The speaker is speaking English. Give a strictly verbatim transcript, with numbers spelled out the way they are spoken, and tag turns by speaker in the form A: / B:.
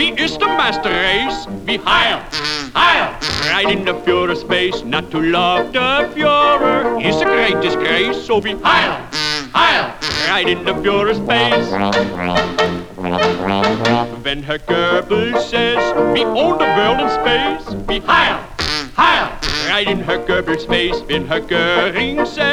A: Wie is de master race? Wie heil, heil, right in the Führer space. Not to love the Führer is a great disgrace. So wie heil, heil, right in the Führer space. When Herr Goebbels says we own the world in space, wie heil, heil, right in Herr Goebbels' face. When Herr Göring says